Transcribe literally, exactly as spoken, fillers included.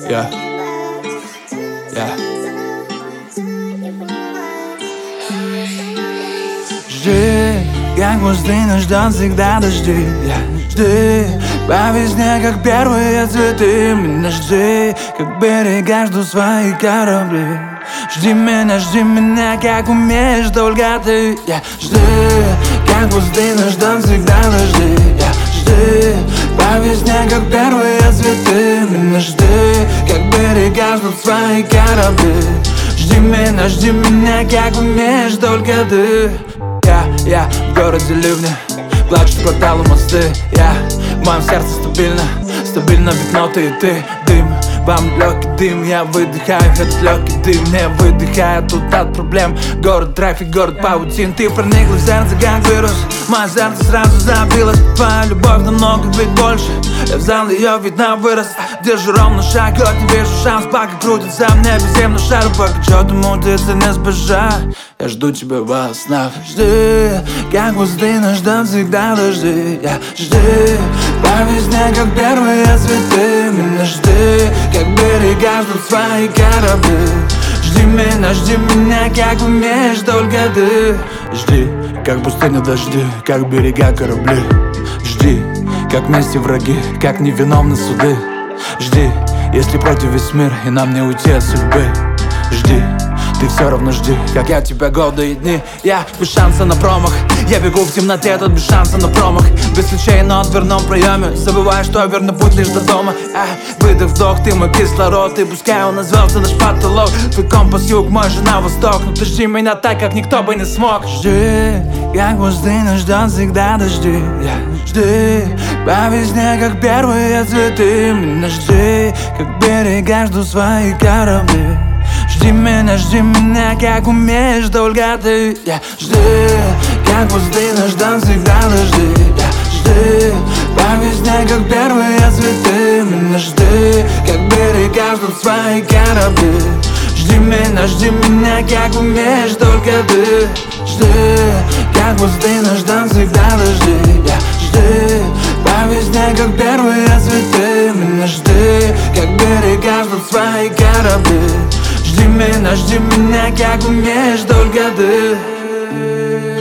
Я, я. Жди, как пустынно ждет всегда дожди. Я жди, по весне, как первые цветы. Меня жди, как берега жду свои корабли. Жди меня, жди меня, как умеешь только ты. Я жди, как пустынно ждет всегда дожди. Я жди, по весне, как первые цветы. Меня жди, как берега ждут свои корабли. Жди меня, жди меня, как умеешь только ты. Я, я в городе ливня, плачут в кварталу мосты. Я, в моем сердце стабильно, стабильно ведь ноты и ты. Дым, вам легкий дым, я выдыхаю этот легкий дым. Не выдыхаю тут от проблем. Город трафик, город паутин. Ты проникла в сердце, как вирус. Мое сердце сразу забилось. Твоя любовь намного ведь больше. Я взял ее, ведь на вырост. Держу ровно шаг, хоть не вижу шанс. Пока крутится в небе земля шару. Пока что-то мутится, не сбежать. Я жду тебя во снах. Жди, как пустынно ждет всегда дожди. Я жди, по весне, как первые цветы. Меня жди, как берега ждут свои корабли. Жди меня, жди меня, как умеешь только ты. Жди, как пустыня дожди, как берега корабли. Жди, как вместе враги, как невиновны суды. Жди, если против весь мир и нам не уйти от судьбы. Жди, ты все равно жди, как я тебя годы и дни. Я без шанса на промах, я бегу в темноте, тут без шанса на промах. Без ключей, но в дверном проеме забываю, что верный путь лишь до дома. а, Выдох, вдох, ты мой кислород. И пускай он звезды наш потолок. Твой компас юг, мой же на восток. Но ты жди меня так, как никто бы не смог. Жди, как пустыня ждет всегда дожди. Я жди, по весне, как первые цветы. Меня жди, как берега жду свои корабли. Жди меня, жди меня, как умеешь только ты. Я жди, как пустынно ждет всегда дожди. Я жди, по весне, как первые цветы. Меня жди, как берега ждут свои корабли. Жди меня, жди меня, как умеешь только ты. Жди, как пустынно ждет всегда дожди. Я жди, по весне, как первые цветы. Меня жди, как берега ждут свои корабли. Жди меня, жди меня, как умеешь только ты.